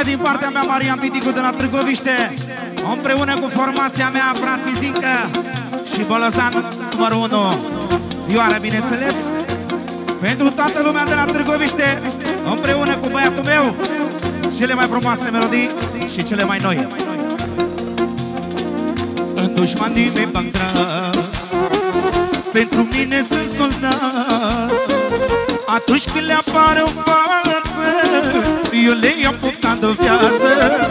Hai din partea mea, Marian Piticu de la Târgoviște, împreună cu formația mea, frații Zincă și Bolozan numărul 1, Ioara, bineînțeles. Pentru toată lumea de la Târgoviște, împreună cu băiatul meu, cele mai frumoase melodii și cele mai noi. În dușmanii mei bag-dragi, pentru mine sunt soldați. Atunci când le apar în față, eu le iau pofta de viață.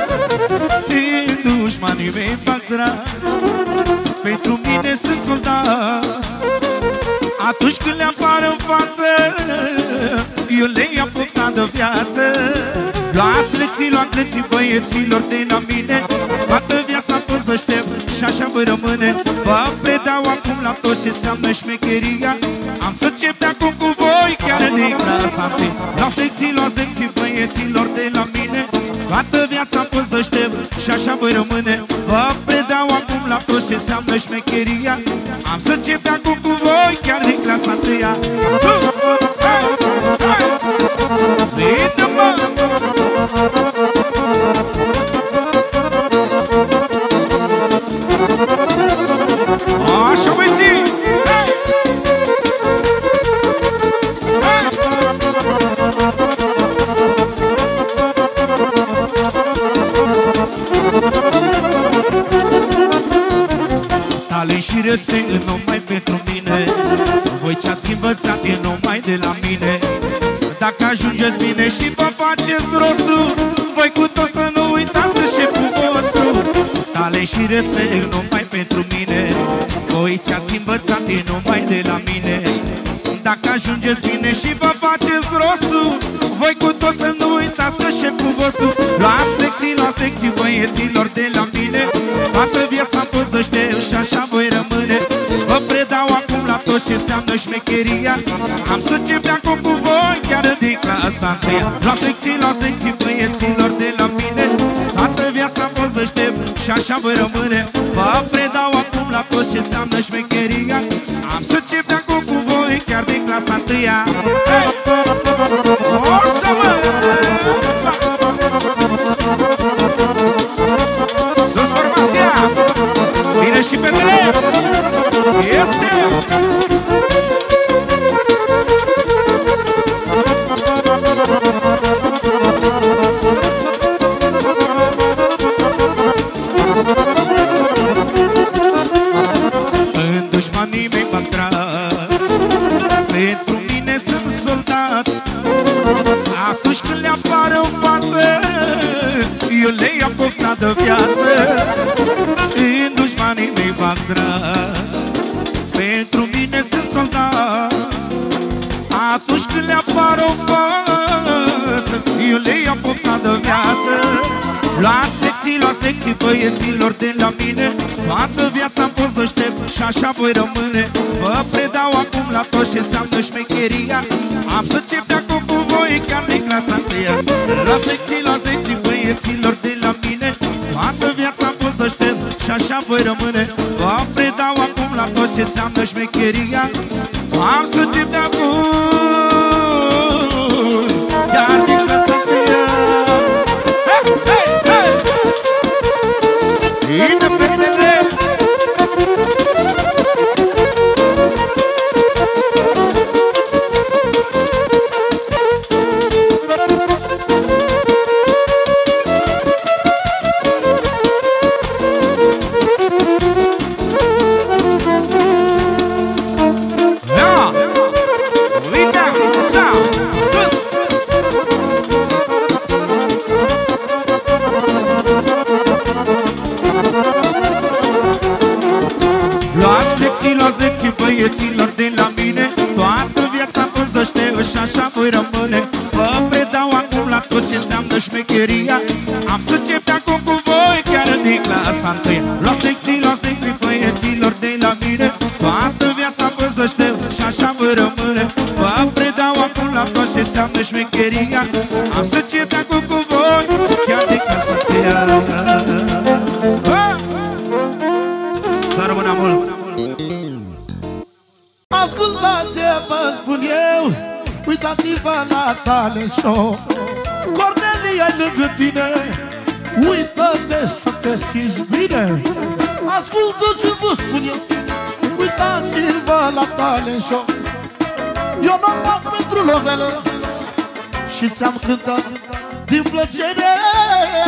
În dușmanii mei bag-dragi, pentru mine sunt soldați. Atunci când le apar în față, eu le iau pofta de viață. Luați lecții băieților de la mine, toată viața am fost deștept și așa voi rămâne. Vă predau acum la tot ce înseamnă șmecheria. Am să încep de acum cu voi chiar din clasa 1. Luați lecții băieților de la mine, toată viața am fost deștept și așa voi rămâne. Vă predau acum la tot ce înseamnă șmecheria. Am să încep de acum cu voi chiar din clasa 1. Sus! Hai! Hai! Vine-mă! Așa, băieții! Hai! Hai! Talent și respect numai pentru mine, voi ce-ați învățat e numai de la mine. Dacă ajungeți bine și vă faceți rostul, voi cu tot să nu uitați că șeful vostru. Talent și respect numai pentru mine, voi ce-ați învățat e numai de la mine. Dacă ajungeți bine și vă faceți rostul, voi cu tot să nu uitați că șeful vostru. Luați lecții băieților de la mine, toată viața am fost deștept și așa voi rămâne. Vă predau acum la tot ce înseamnă șmecheria. Am să încep de acum cu voi chiar din clasa 1. Luați lecții băieților de la mine, toată viața am fost deștept și așa voi rămâne. Vă predau acum la tot ce înseamnă șmecheria. Am să încep de acum cu voi chiar din clasa 1. O să mă! Sus formația! Vine și pe mine! Este! În dușmanii mei bag-dragi, pentru mine sunt soldați. Atunci când le apar în față, eu le iau pofta de viață. În dușmanii mei bag-dragi, pentru mine sunt soldați. Atunci când le apar în față, eu le iau pofta de viață. Luați lecții băieților de la mine, toată viața am fost deștept și așa voi rămâne. Vă predau acum la tot ce înseamnă șmecheria. Am să încep de acum cu voi chiar din clasa 1. Luați lecții băieților de la mine, toată viața am fost deștept și așa voi rămâne. Vă predau acum la tot ce înseamnă șmecheria. Am să încep de acum chiar din clasa 1. Independently. Băieților de la mine, toată viața am fost deștept și așa voi rămâne. Vă predau acum la tot ce înseamnă șmecheria. Am să încep de acum cu voi chiar din clasa 1. Luați lecții băieților de la mine, toată viața am fost deștept și așa voi rămâne. Vă predau acum la tot ce înseamnă șmecheria. Am să încep de acum cu voi chiar din clasa 1. Să rămână mult! Ascultați ce vă spun eu, uitați-vă la Talent Show. Cornelia ai lângă tine, uită-te să te simți bine. Ascultă ce vă spun eu, uitați-vă la talent show. Eu n-am dat pentru lovelă și ți-am cântat din plăcere.